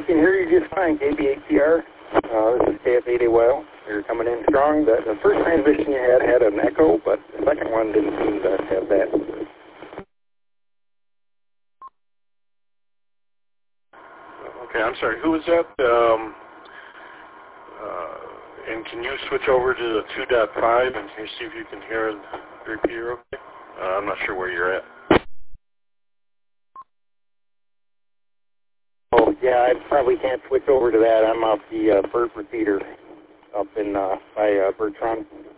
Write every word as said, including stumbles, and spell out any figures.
can hear you just fine, K B H C R. Uh, this is K F eight A Y L. You're coming in strong. The, the first transmission you had had an echo, but the second one didn't seem to have that. Okay, I'm sorry. Who was that? Um, uh, and can you switch over to the two point five and can you see if you can hear the repeater okay? Uh, I'm not sure where you're at. Oh, yeah, I probably can't switch over to that. I'm off the uh, Burt repeater up in uh, by uh, Bertrand.